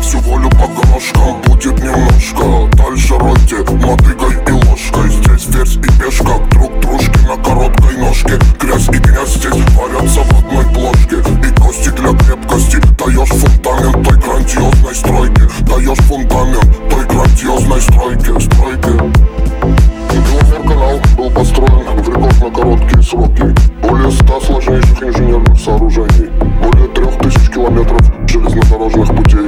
всю волю по крошкам. Будет немножко дальше роте, мотыгой и ложкой. Здесь ферзь и пешка, друг дружки на короткой ножке. Грязь и князь здесь варятся в одной плошке. И кости для крепкости, даешь фундамент той грандиозной стройки. Даешь фундамент той грандиозной стройки. Беломор-канал был построен в рекордно короткие сроки. Более 100 сложнейших инженерных сооружений, более 3000 километров железнодорожных путей.